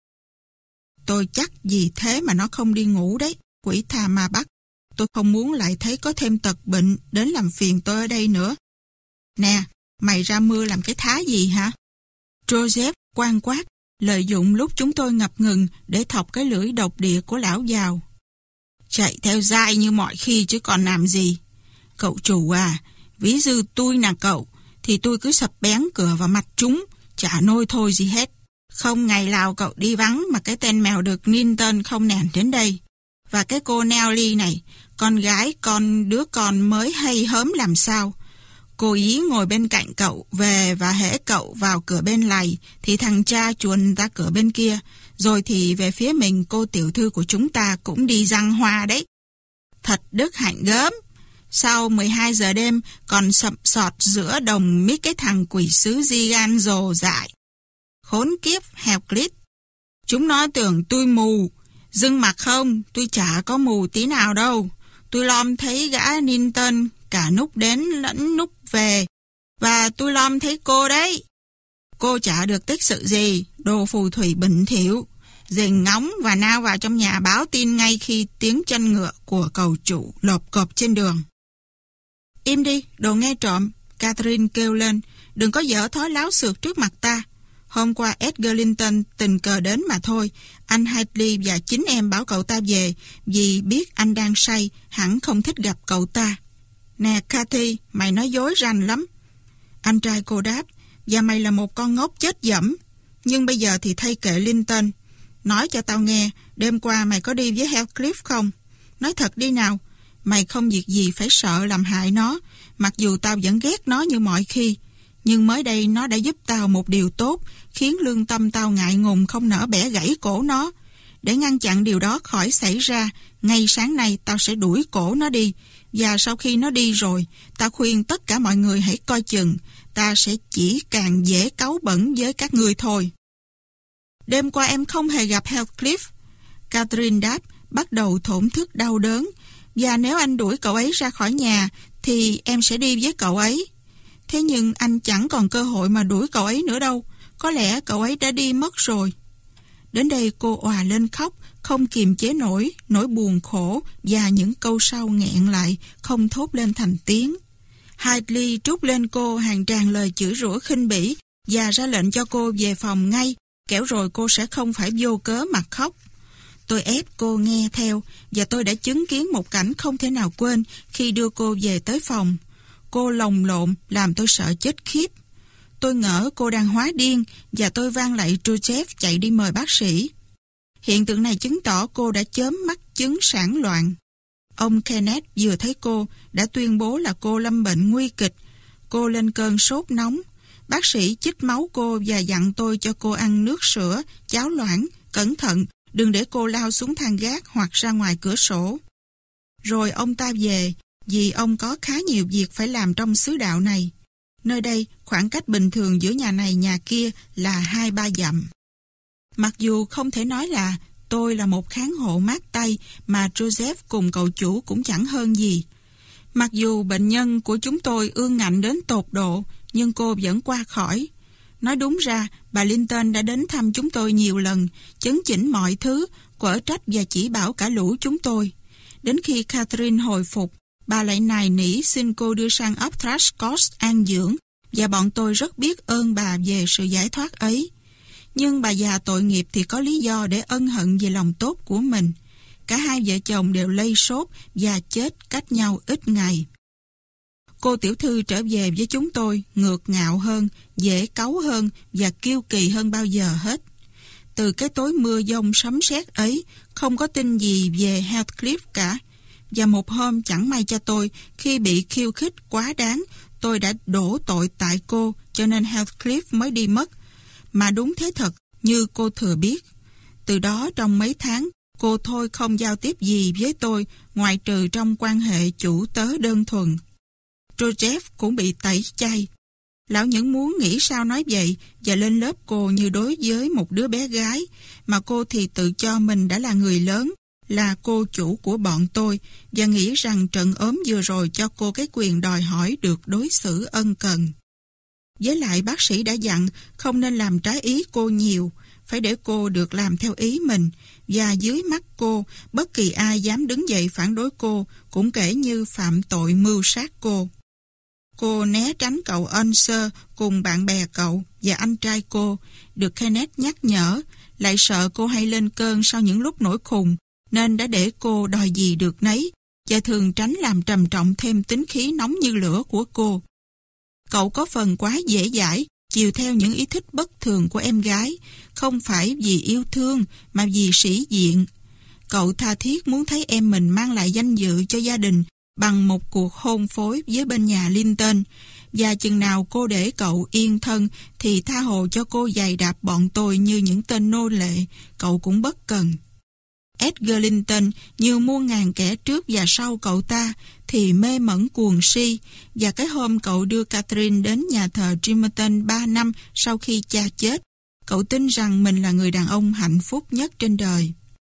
Tôi chắc vì thế mà nó không đi ngủ đấy, quỷ tha ma bắt. Tôi không muốn lại thấy có thêm tật bệnh đến làm phiền tôi ở đây nữa. Nè, mày ra mưa làm cái thá gì hả? Joseph quan quát, lợi dụng lúc chúng tôi ngập ngừng để thọc cái lưỡi độc địa của lão vào. Chạy theo dai như mọi khi chứ còn làm gì. Cậu chủ à, ví dư tôi là cậu, thì tôi cứ sập bén cửa vào mặt chúng, chả nôi thôi gì hết. Không ngày nào cậu đi vắng mà cái tên mèo được Ninton không nèn đến đây. Và cái cô Nelly này, con gái con đứa con mới hay hớm làm sao. Cô ý ngồi bên cạnh cậu về và hễ cậu vào cửa bên này thì thằng cha chuồn ra cửa bên kia. Rồi thì về phía mình cô tiểu thư của chúng ta cũng đi răng hoa đấy. Thật đức hạnh gớm. Sau mười hai giờ đêm còn sậm sọt giữa đồng mít cái thằng quỷ sứ Gigan rồ dại. Khốn kiếp Heathcliff. Chúng nó tưởng tôi mù. Dưng mặt không, tôi chả có mù tí nào đâu. Tôi lom thấy gã Ninton cả núp đến lẫn núp về. Và tôi lom thấy cô đấy. Cô chả được tích sự gì, đồ phù thủy bẩn thỉu. Dình ngóng và nao vào trong nhà báo tin ngay khi tiếng chân ngựa của cầu chủ lộp cộp trên đường. Im đi, đồ nghe trộm, Catherine kêu lên, đừng có dở thói láo xược trước mặt ta. Hôm qua Edgerlinton tình cờ đến mà thôi, anh Hadley và chính em bảo cậu ta về vì biết anh đang say, hẳn không thích gặp cậu ta. Nè Cathy, mày nói dối rành lắm. Anh trai cô đáp, và mày là một con ngốc chết dẫm. Nhưng bây giờ thì thay kệ Linton. Nói cho tao nghe, đêm qua mày có đi với Heathcliff không? Nói thật đi nào, mày không việc gì phải sợ làm hại nó, mặc dù tao vẫn ghét nó như mọi khi. Nhưng mới đây nó đã giúp tao một điều tốt, khiến lương tâm tao ngại ngùng không nỡ bẻ gãy cổ nó. Để ngăn chặn điều đó khỏi xảy ra, ngay sáng nay tao sẽ đuổi cổ nó đi. Và sau khi nó đi rồi, tao khuyên tất cả mọi người hãy coi chừng, ta sẽ chỉ càng dễ cáu bẩn với các ngươi thôi. Đêm qua em không hề gặp Heathcliff. Catherine đáp, bắt đầu thổn thức đau đớn. Và nếu anh đuổi cậu ấy ra khỏi nhà, thì em sẽ đi với cậu ấy. Thế nhưng anh chẳng còn cơ hội mà đuổi cậu ấy nữa đâu. Có lẽ cậu ấy đã đi mất rồi. Đến đây cô òa lên khóc, không kiềm chế nổi, nỗi buồn khổ và những câu sau nghẹn lại, không thốt lên thành tiếng. Hadley trút lên cô hàng tràng lời chửi rủa khinh bỉ và ra lệnh cho cô về phòng ngay, kẻo rồi cô sẽ không phải vô cớ mà khóc. Tôi ép cô nghe theo và tôi đã chứng kiến một cảnh không thể nào quên khi đưa cô về tới phòng. Cô lồng lộn làm tôi sợ chết khiếp. Tôi ngỡ cô đang hóa điên và tôi vang lạy Joseph chạy đi mời bác sĩ. Hiện tượng này chứng tỏ cô đã chớm mắc chứng sản loạn. Ông Kenneth vừa thấy cô đã tuyên bố là cô lâm bệnh nguy kịch. Cô lên cơn sốt nóng Bác sĩ chích máu cô và dặn tôi cho cô ăn nước sữa, cháo loãng, cẩn thận, đừng để cô lao xuống thang gác hoặc ra ngoài cửa sổ. Rồi ông ta về, vì ông có khá nhiều việc phải làm trong xứ đạo này. Nơi đây, khoảng cách bình thường giữa nhà này nhà kia là hai ba dặm. Mặc dù không thể nói là tôi là một kháng hộ mát tay, mà Joseph cùng cậu chủ cũng chẳng hơn gì. Mặc dù bệnh nhân của chúng tôi ương ngạnh đến tột độ, nhưng cô vẫn qua khỏi. Nói đúng ra, bà Linton đã đến thăm chúng tôi nhiều lần, chấn chỉnh mọi thứ, quở trách và chỉ bảo cả lũ chúng tôi. Đến khi Catherine hồi phục, bà lại nài nỉ xin cô đưa sang ấp Thrushcott an dưỡng, và bọn tôi rất biết ơn bà về sự giải thoát ấy. Nhưng bà già tội nghiệp thì có lý do để ân hận về lòng tốt của mình. Cả hai vợ chồng đều lây sốt và chết cách nhau ít ngày. Cô tiểu thư trở về với chúng tôi ngược ngạo hơn, dễ cáu hơn và kiêu kỳ hơn bao giờ hết. Từ cái tối mưa giông sấm sét ấy, không có tin gì về Heathcliff cả. Và một hôm chẳng may cho tôi, khi bị khiêu khích quá đáng, tôi đã đổ tội tại cô, cho nên Heathcliff mới đi mất. Mà đúng thế thật, như cô thừa biết. Từ đó trong mấy tháng, cô thôi không giao tiếp gì với tôi, ngoại trừ trong quan hệ chủ tớ đơn thuần. Joseph cũng bị tẩy chay. Lão những muốn nghĩ sao nói vậy và lên lớp cô như đối với một đứa bé gái, mà cô thì tự cho mình đã là người lớn, là cô chủ của bọn tôi, và nghĩ rằng trận ốm vừa rồi cho cô cái quyền đòi hỏi được đối xử ân cần. Với lại bác sĩ đã dặn không nên làm trái ý cô nhiều, phải để cô được làm theo ý mình, và dưới mắt cô, bất kỳ ai dám đứng dậy phản đối cô cũng kể như phạm tội mưu sát cô. Cô né tránh cậu Unser cùng bạn bè cậu và anh trai cô, được Kenneth nhắc nhở, lại sợ cô hay lên cơn sau những lúc nổi khùng, nên đã để cô đòi gì được nấy, và thường tránh làm trầm trọng thêm tính khí nóng như lửa của cô. Cậu có phần quá dễ dãi, chiều theo những ý thích bất thường của em gái, không phải vì yêu thương mà vì sĩ diện. Cậu tha thiết muốn thấy em mình mang lại danh dự cho gia đình bằng một cuộc hôn phối với bên nhà Linton, và chừng nào cô để cậu yên thân thì tha hồ cho cô giày đạp bọn tôi như những tên nô lệ, cậu cũng bất cần. Edgar Linton, như muôn ngàn kẻ trước và sau cậu ta, thì mê mẩn cuồng si, và cái hôm cậu đưa Catherine đến nhà thờ Trimerton ba năm sau khi cha chết, cậu tin rằng mình là người đàn ông hạnh phúc nhất trên đời.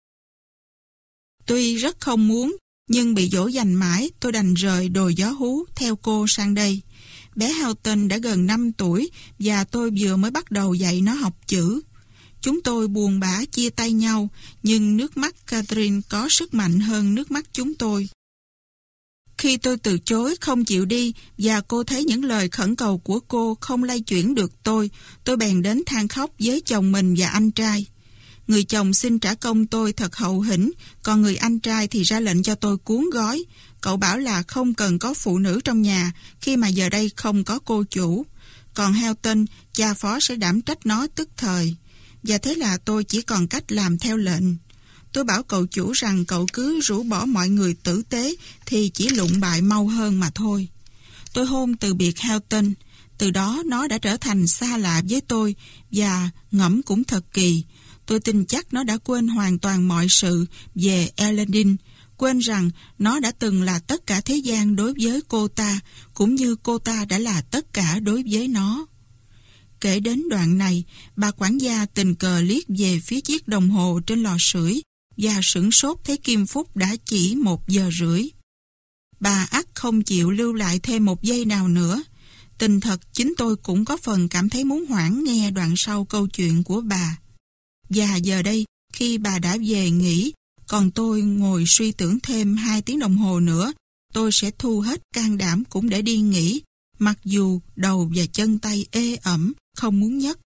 Tuy rất không muốn, nhưng bị dỗ dành mãi, tôi đành rời đồi gió hú theo cô sang đây. Bé Houghton đã gần năm tuổi và tôi vừa mới bắt đầu dạy nó học chữ. Chúng tôi buồn bã chia tay nhau, nhưng nước mắt Catherine có sức mạnh hơn nước mắt chúng tôi. Khi tôi từ chối không chịu đi và cô thấy những lời khẩn cầu của cô không lay chuyển được tôi, tôi bèn đến than khóc với chồng mình và anh trai. Người chồng xin trả công tôi thật hậu hĩnh, còn người anh trai thì ra lệnh cho tôi cuốn gói. Cậu bảo là không cần có phụ nữ trong nhà khi mà giờ đây không có cô chủ. Còn Houghton, cha phó sẽ đảm trách nó tức thời. Và thế là tôi chỉ còn cách làm theo lệnh. Tôi bảo cậu chủ rằng cậu cứ rũ bỏ mọi người tử tế thì chỉ lụng bại mau hơn mà thôi. Tôi hôn từ biệt Houghton. Từ đó nó đã trở thành xa lạ với tôi và ngẫm cũng thật kỳ. Tôi tin chắc nó đã quên hoàn toàn mọi sự về Elandine, quên rằng nó đã từng là tất cả thế gian đối với cô ta, cũng như cô ta đã là tất cả đối với nó. Kể đến đoạn này, bà quản gia tình cờ liếc về phía chiếc đồng hồ trên lò sưởi và sửng sốt thấy kim phút đã chỉ một giờ rưỡi. Bà ắt không chịu lưu lại thêm một giây nào nữa. Tình thật, chính tôi cũng có phần cảm thấy muốn hoãn nghe đoạn sau câu chuyện của bà. Và giờ đây, khi bà đã về nghỉ, còn tôi ngồi suy tưởng thêm hai tiếng đồng hồ nữa, tôi sẽ thu hết can đảm cũng để đi nghỉ, mặc dù đầu và chân tay ê ẩm, không muốn nhấc.